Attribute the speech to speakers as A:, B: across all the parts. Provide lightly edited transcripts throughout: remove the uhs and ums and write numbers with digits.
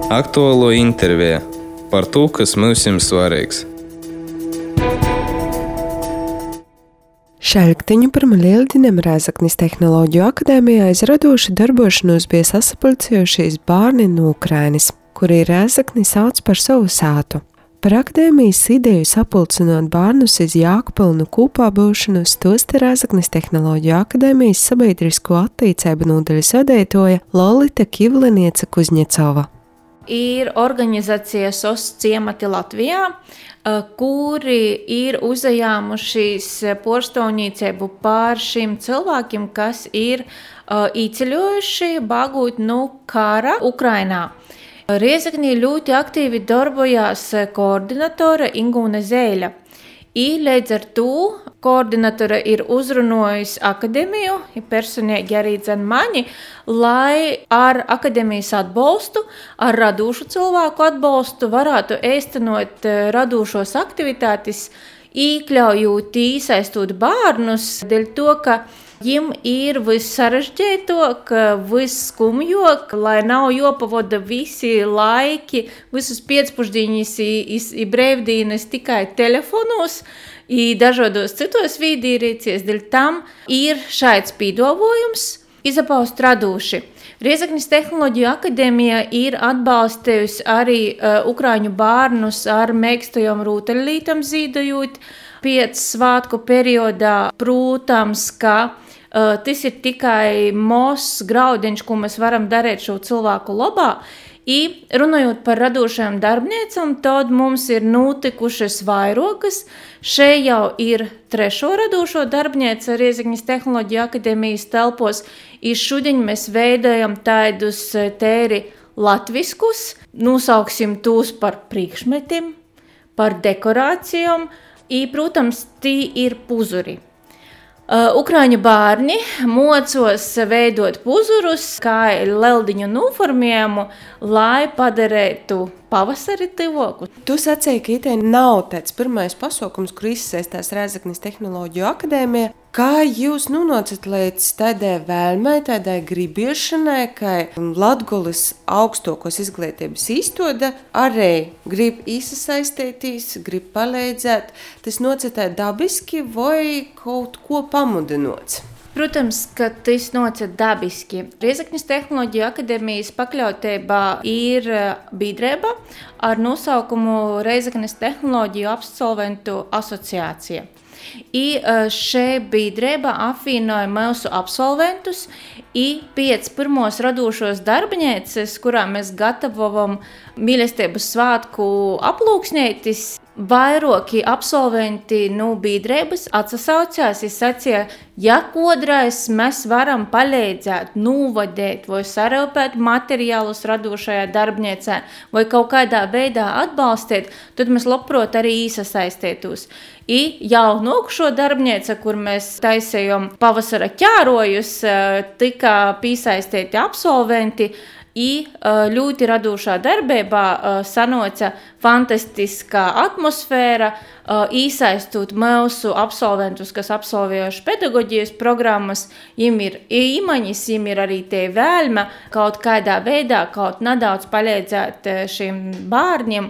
A: Aktuālo interviju par to, kas mums ir svarīgs.
B: Šaļktiņu pirma Lieldinem Rēzaknis Tehnoloģiju akadēmijā izradoši darbošanos bija sasapulcējušies bērni no Ukrainas, kuri Rēzakni sauc par savu sātu. Par akadēmijas ideju sapulcinot bērnus iz Jākupilnu kūpā būšanos tosti Rēzaknis Tehnoloģiju akadēmijas sabiedrisko attīcību nodaļas vadītāja Lolita Kivlinieca Kuzņecova.
C: Ir organizācija SOS ciemati Latvijā, kuri ir uzajāmušies porštaunīcību pār šiem cilvēkiem, kas ir īceļojuši bāgot no kara Ukrainā. Riezeknī ļoti aktīvi darbojās koordinatore Ingūne Zēļa. Līdz ar to koordinatore ir uzrunojis akadēmiju, personīgi arī mani, lai ar akadēmijas atbalstu, ar radošu cilvēku atbalstu varētu īstenot radošos aktivitātes, iekļaujot, iesaistot bērnus, dēļ to, ka viņiem ir vissarežģītāk, visskumjāk, lai nav jāpavada visi laiki, visus pēcpusdienas un brīvdienas tikai telefonos un dažādos citos vīdierīcies. Dēļ tam ir šāds piedāvājums izapaust radoši. Riezaknis Tehnoloģiju akadēmija ir atbalstījusi arī ukraiņu bērnus ar mīkstajām rūteļlītām zīdojot pēc svātku periodā. Protams, ka tas ir tikai mazs graudiņš, ko mēs varam darīt šo cilvēku labā. Runājot par radošajām darbniecām, tad mums ir notikušas vairākas. Šeit jau ir trešo radošo darbniece Riezaknis Tehnoloģiju akadēmijas telpos. Šodien mēs veidojam tādus tēri latviskus, nosauksim tos par priekšmetiem, par dekorācijām, protams, tie ir puzuri. Ukraiņu bērni mocos veidot puzurus, kā leldiņu noformējumu, lai padarītu pavasari tuvoku.
B: Tu sacīji, ka itē nav tāds pirmais pasaukums, kur izsaistās Rēzaknis Tehnoloģiju akadēmija. Kā jūs nonācat līdz tādai vēlmei, tādai gribiešanai, ka Latgoles augstākos izglītības īstoda arī grib iesaistīties, grib palīdzēt? Tas nocitē dabiski vai kaut ko pamudinots?
C: Protams, ka tas nocet dabiski. Riezaknis Tehnoloģiju akadēmijas pakļautībā ir biedrība ar nosaukumu Riezaknis Tehnoloģiju absolventu asociācija. Šī biedrība apvienoja mūsu absolventus pēc pirmos radošos darbnīcas, kurā mēs gatavojam mīlestības svātku aplūksnētis. Vairāki absolventi no biedrības atsaucās un sacīja, ja kodreiz mēs varam palīdzēt, novadīt vai sarūpēt materiālus radošajā darbnīcā vai kaut kādā veidā atbalstīt, tad mēs labprāt arī iesaistītos. Jau nākušo darbnīcu, kur mēs taisījām pavasara ķērojus, tika piesaistīti absolventi. Ļoti radošā darbībā sanoca fantastiskā atmosfēra, iesaistot mūsu absolventus, kas absolvējuši pedagoģijas programmas. Viņiem ir iemaņas, viņiem ir arī tie vēlme kaut kādā veidā, kaut nedaudz palīdzēt šiem bērniem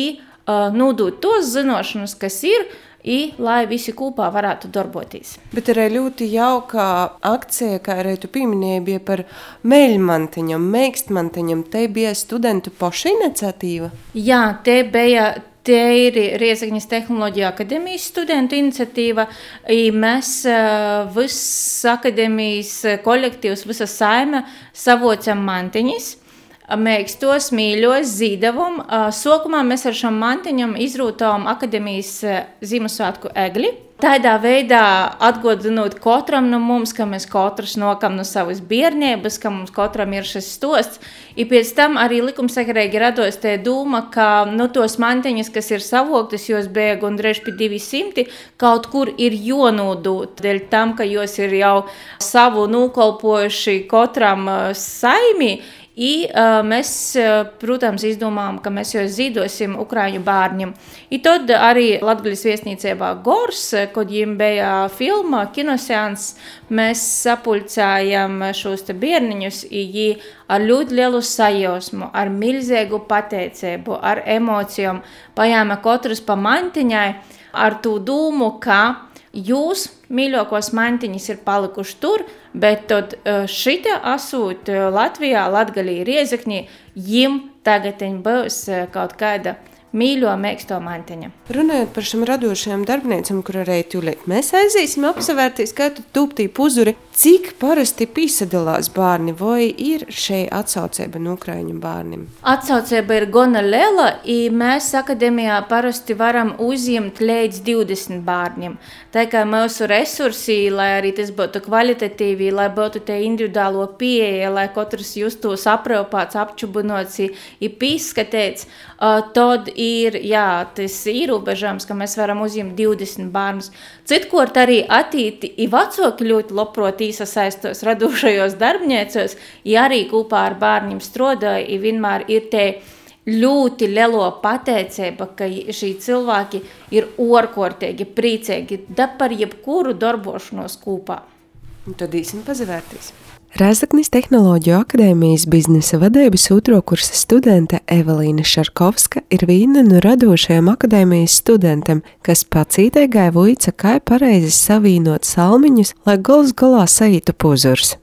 C: nodot tos zināšanas, kas ir, lai visi kopā varētu darboties.
B: Bet arī ļoti jauka akcija, kā arī tu pieminēji, bija par meļmantiņam, meikstmantiņam. Te bija studentu paša iniciatīva?
C: Jā, te ir Riezaknis Tehnoloģiju akadēmijas studentu iniciatīva. Mēs viss akadēmijas kolektīvs, visa saime savocam mantiņas. Mīkstos, mīļos, zīdavam. Sokumā mēs ar šam mantiņam izrūtām akadēmijas Ziemassvētku egli. Tādā veidā atgādinot katram no mums, ka mēs katrs nokam no savas bērnības, ka mums katram ir šis stosts. Pēc tam arī likumsakarīgi rados te doma, ka tos mantiņas, kas ir savoktas, jos bija gandrīz pie 200, kaut kur ir jonodūt. Dēļ tam, ka jos ir jau savu nokalpojuši katram saimī, I mēs, protams, izdomājam, ka mēs jau zīdosim ukraiņu bārņiem. I tad arī Latgaļas viesnīcībā Gors, kad jim bija filma, kinoseans, mēs sapulcējam šos te bērniņus, i ar ļoti lielu sajūsmu, ar milzīgu pateicību, ar emocijām, pajāma kotrus pa mantiņai, ar tū dūmu, ka jūs, mīļākos mantiņas, ir palikuši tur, bet tad šita asūt Latvijā, Latgalī, Riezeknī, jim tagad būs kaut kāda mīļo mēksto mantiņa.
B: Runājot par šiem radošajiem darbniecam, kur arī tūlīt mēs aizīsim apsavērtīs, kā tu tūptī puzuri, cik parasti pīsadalās bārni, vai ir šeit atsaucēba no ukraiņu bārnim?
C: Atsaucēba ir gana liela, i mēs akadēmijā parasti varam uzņemt līdz 20 bārņiem. Tā kā mūsu resursi, lai arī tas būtu kvalitatīvi, lai būtu te individuālo pieeja, lai katrs justos aprūpāts, apčubunots i pīskatīts, tad ir, tas ierobežams, ka mēs varam uzņemt 20 bērnus. Citkārt arī attīti i vecāki ļoti labprāt iesaistos radošajos darbniecos, i arī kopā ar bērniem strādāja, i vienmēr ir te ļoti lielo pateicība, ka šī cilvēki ir ārkārtīgi priecīgi, da par jebkuru darbošanos kopā.
B: Un tad īsim pazavērtīs. Rēzaknis Tehnoloģiju akadēmijas biznesa vadības otro kursa studente Evelīna Šarkovska ir viena no radošajiem akadēmijas studentiem, kas pacītēgai voica, kā pareizi savīnot salmiņus, lai gals galā saītu puzurs.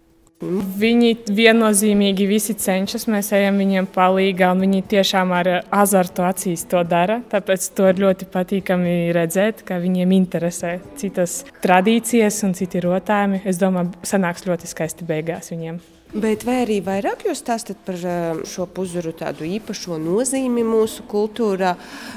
D: Viņi viennozīmīgi visi cenšas, mēs ejam viņiem palīgā, un viņi tiešām ar azartu acīs to dara. Tāpēc to ir ļoti patīkami redzēt, ka viņiem interesē citas tradīcijas un citi rotājumi. Es domāju, sanāks ļoti skaisti beigās viņiem.
B: Bet vai arī vairāk jūs stāstat par šo puzuru tādu īpašo nozīmi mūsu kultūrā,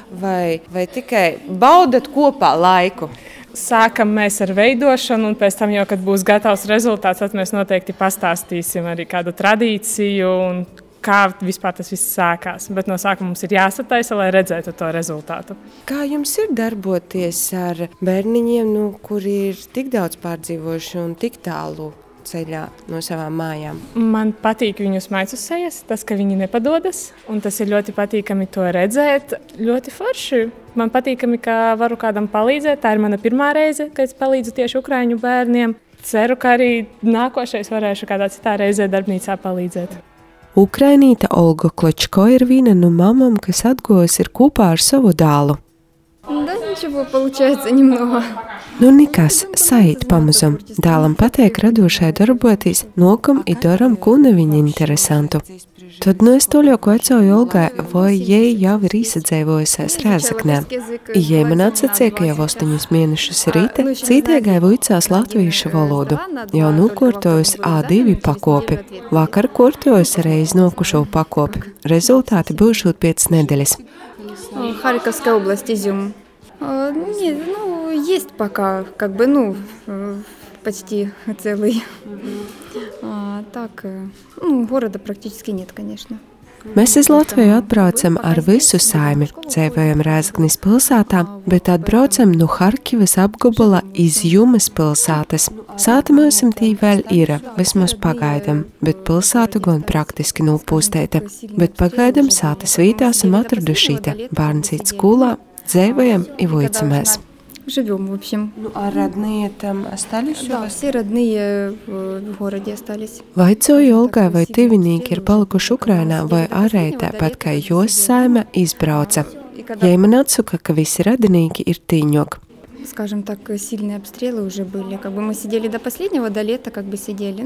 B: vai tikai baudat kopā laiku?
D: Sākam mēs ar veidošanu, un pēc tam jau, kad būs gatavs rezultāts, tad mēs noteikti pastāstīsim arī kādu tradīciju un kā vispār tas viss sākās. Bet no sākuma mums ir jāsataisa, lai redzētu to rezultātu.
B: Kā jums ir darboties ar bērniņiem, kuri ir tik daudz pārdzīvojuši un tik tālu ceļā no savām mājām?
D: Man patīk viņus maicu sejas, tas, ka viņi nepadodas, un tas ir ļoti patīkami to redzēt. Ļoti forši. Man patīkami, ka varu kādam palīdzēt. Tā ir mana pirmā reize, kad es palīdzu tieši ukraiņu bērniem. Ceru, ka arī nākošais varēšu kādā citā reizē darbnīcā palīdzēt.
B: Ukrainīta Olga Kločko ir viena no mamām, kas atgojas ir kopā ar savu dēlu.
E: Да, ничего, получается немного.
B: Nekas, saīt pamazam. Dēlam patīk radošai darboties, nokam i daram, ko neviņa interesantu. Tad es toļoku vecāju Olgai, vai jai jau ir īsadzēvojusies Rēzaknē. Jai man atsacīja, ka jau 8 mēnešus rīta cītēgai vuicās latviešu valodu. Jau nokortojusi A2 pakopi. Vakar kortojusi reiz nokušo pakopi. Rezultāti būšot 5 nedēļas.
E: Харьковская область, Изюм. Нет, есть пока, почти целый. Так, города практически нет, конечно.
B: Mēs iz Latviju atbraucam ar visu saimi, dzīvojam Rēzaknis pilsētā, bet atbraucam no Harkivas apgabala Izjumas pilsētas. Sāta mūsim tī vēl ir, vismaz pagaidam, bet pilsēta gan praktiski nopūstēta. Bet pagaidam sātas vītā esam atradušīta, bērns iet skolā, dzīvojam i voicamies.
E: Живем, в общем.
B: А родные там остались у
E: Да,
B: вас?
E: все родные в городе остались.
B: Vaicoju Olgai, vai tuvinīki ir palikuši Ukrainā, vai arī tāpat kā jūs saime izbrauca. Jai man atsaka, ka visi radinīki ir tīņok.
E: Скажем так, сильные обстрелы уже были. Мы сидели до последнего, до лета сидели.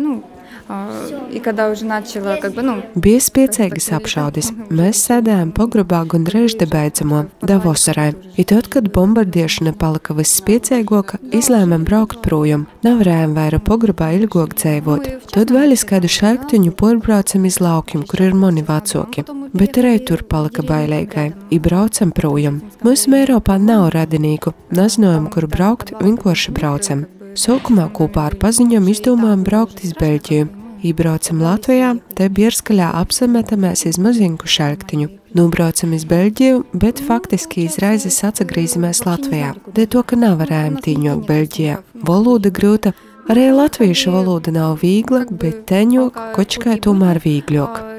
E: И когда уже начало,
B: Bija spiecīgas apšaudis. Mēs sēdējām pograbā gandrīz beidzamo, da vasarai. I tad, kad bombardiešana palika visspiecīgāka, izlēmām braukt projām. Nevarējām vairāk pograbā ilgāk dzīvot. Tad vēl es kādu šaiktiņu porbraucam iz laukiem, kur ir mani vecāki. Bet arī tur palika bailīgai. I braucam projām. Mūsu Eiropā nav radinīku. Nezinājām, kur braukt, vienkārši braucam. Sākumā kopā ar paziņām izdomājām braukt iz Beļģiju. Iebraucam Latvijā, te Bierskaļā apsametamies iz maziņku šaiktiņu. Nobraucam iz Beļģiju, bet faktiski izraizes atsagrīzamies Latvijā. Dēļ to, ka nevarējām tīņok Beļģijā. Valoda grūta. Arī latviešu valoda nav viegla, bet teņok kočkai tomēr viegļok.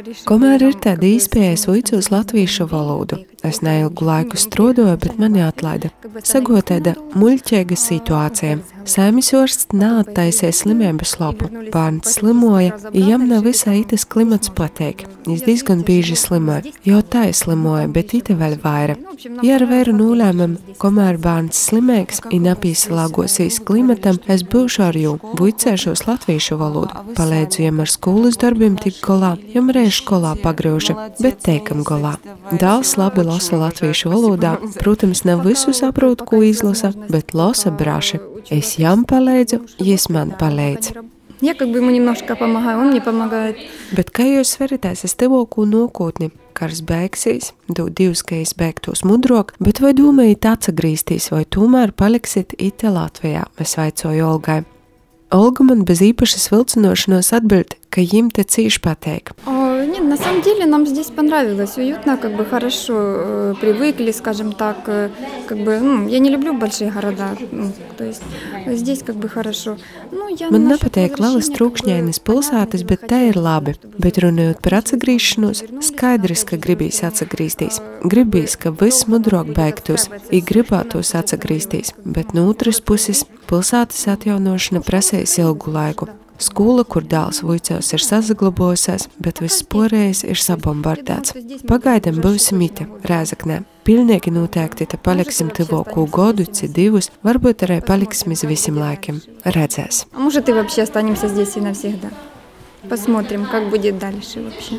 B: Kamēr ir tāda iespēja, es vicos latviešu valodu. Es neilgu laiku strodoju, bet mani atlaida. Sagot tāda muļķīga situācija. Saimis orsts neattaisīja slimības lapu. Bērns slimoja, jam nav visai itas klimats pateik. Viņš diezgan bieži slimoja. Jau tā slimoja, bet ite vēl vaira. Ja ar vēru nolēmam, kamēr bērns slimēks un apīsalāgosīs klimatam, es būšu ar jū, vicēšos latviešu valodu. Palēdzu jam ar skolas darbiem tik golā, jam reiz skolā pagrauža, bet teikam golā. Dāls labi lasa latviešu valodā, protams, nav visu saprot, ko izlasa, bet lasa braši. Es jam palēdzu, jis man palēdz.
E: Я ему немножко помогаю, он мне помогает.
B: Bet kā jūs veritēsies tevokū nokotni? Kars beigsies, dod divus, ka es beigtos mudrok, bet vai domājat atsagrīstīs, vai tomēr paliksit ite Latvijā? Es vaicoju Olgai. Olga man bez īpašas vilcinošanos atbild, ka jim te cīši pateik.
E: Нет, на самом деле нам здесь понравилось, уютно, хорошо привыкли, скажем так, я не люблю большие города, то есть здесь хорошо.
B: Man nepateik lielas trūkšņainas pilsētas, bet te ir labi. Bet runājot par atsagrīšanos, skaidrs, ka gribīs atsagrīstīs. Gribīs, ka viss mudrok beigtos, gribētos atsagrīstīs, bet no otras puses pilsētas atjaunošana prasēs ilgu laiku. Skola, kur dēls vicos, ir sazaglabojusies, bet viss porējais ir sabombardēts. Pagaidam būsim ite, Rēzaknē. Pilnīgi noteikti te paliksim tuvāko godu, divus, varbūt arī paliksim iz visiem laikiem. Redzēs.
E: А может и вообще останемся здесь и навсегда. Посмотрим, как будет дальше вообще.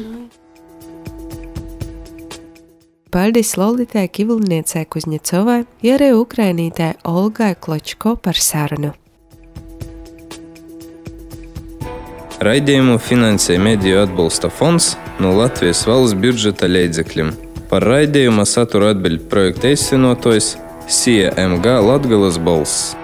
B: Paldies Lolitai Kivilniecei Kuzņecovai, ja arī ukrainītei Olgai Kločko par sarunu.
A: Raidījumu finansēja Mediju atbalsta fonds no Latvijas valsts budžeta līdzekļiem. Par raidījuma saturu atbild projekta īstenotājs CMG Latgales balss.